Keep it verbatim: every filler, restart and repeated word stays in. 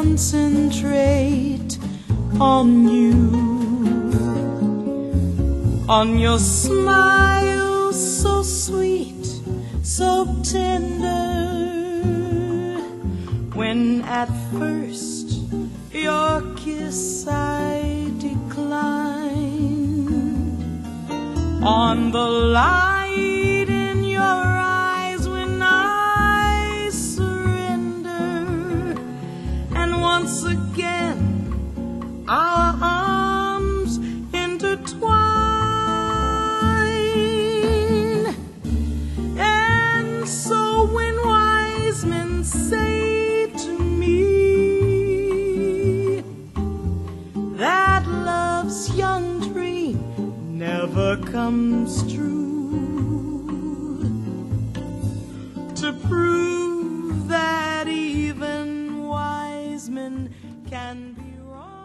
concentrate on you, on your smile so sweet, so tender, when at first your kiss I decline, on the light in your eyes when I surrender, and once again our arms intertwine. And so when wise men say to me that love's young dream never comes true, to prove that even wise men can be wrong.